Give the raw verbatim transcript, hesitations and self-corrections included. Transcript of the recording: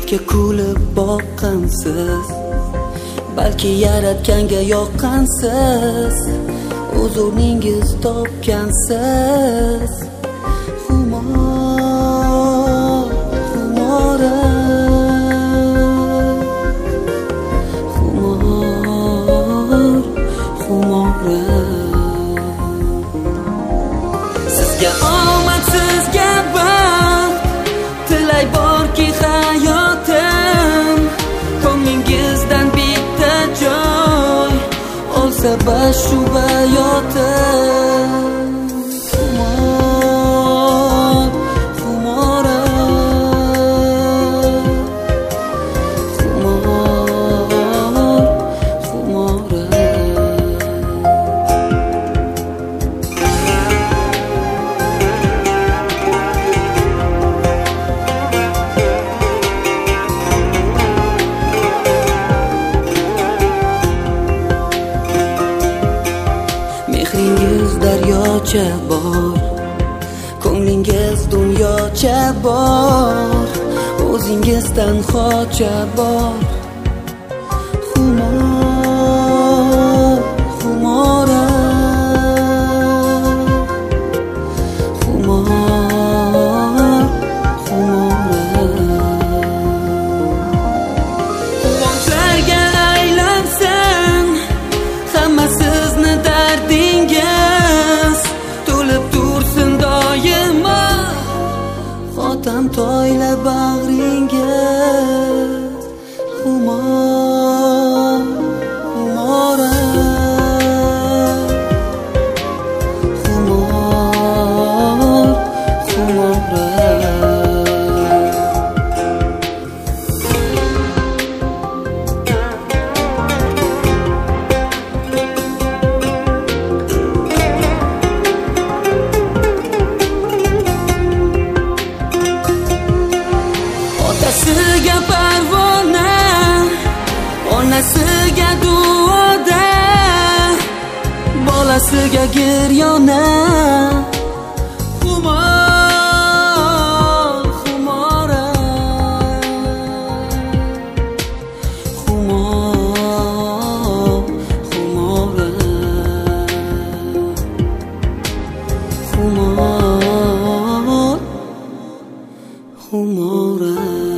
quyoshga kulib boqqansiz, balki yaratganga yoqqansiz, o'z o'rningiz topgansiz. Xumor, xumora, xumor, xumora. Sizga omad, sizga baxt tilay borki hayotim, ko'nglingizdan bitta joy olsa bashu bayotim. Xumor, xumora, xumor, xumora. Mehringiz daryocha bor, ko'nglingiz dunyocha bor, o'zingiz tanhocha bor. Xumor, xumora, xumor, xumora. Quvonchlarga aylansin hamma sizni dardingiz, to'lib tursin doimo xotam toyla bag'ringiz. Xumor, xumora, xumor, xumora. Otasiga parvona, onasiga duoda, bolasiga giryona. Xumor, xumora, xumor, xumora, xumor, xumora.